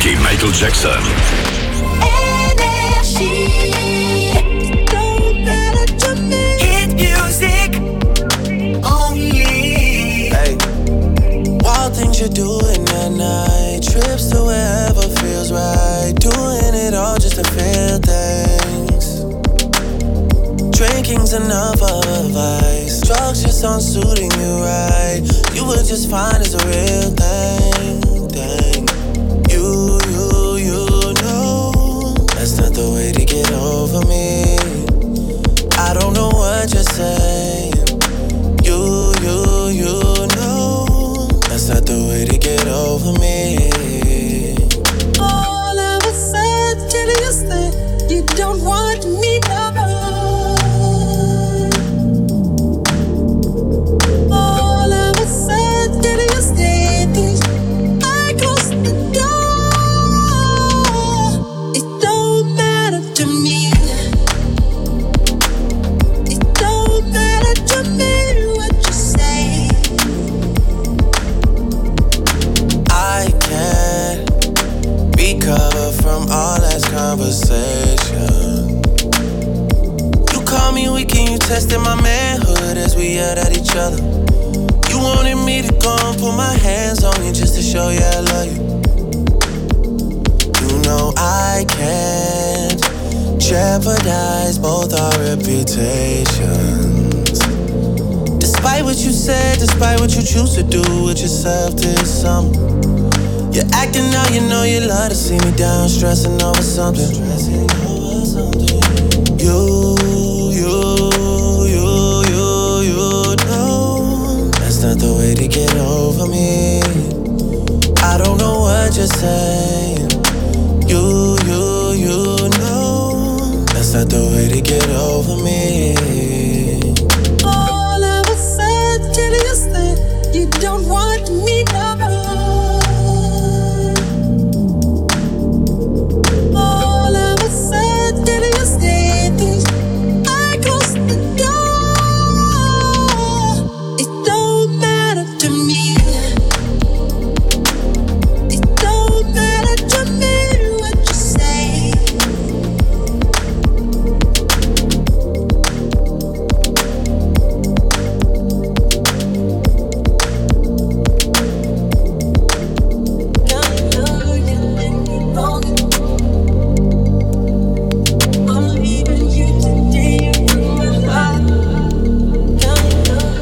chez Michael Jackson. Hit music only. Hey, wild things you're doing at night, trips to wherever feels right, doing it all just to feel things. Drinking's enough of a vice, drugs just aren't suiting you right. You were just fine as a real thing. You know that's not the way to get over me. I don't know what you're saying. You know that's not the way to get over me. All of a sudden you say you don't want me no more. All of a sudden you say things. I close the door. It don't matter to me. It don't matter to me what you say. I can't recover from all that conversation. You call me weak and you tested my manhood as we yelled at each other. You wanted me to go and put my hands on you just to show you I love you. You know I can't jeopardize both our reputations. Despite what you said, despite what you choose to do with yourself this summer, you're acting out, you know you love to see me down, stressing over something. You know that's not the way to get over me. I don't know what you're saying. You know that's not the way to get over me.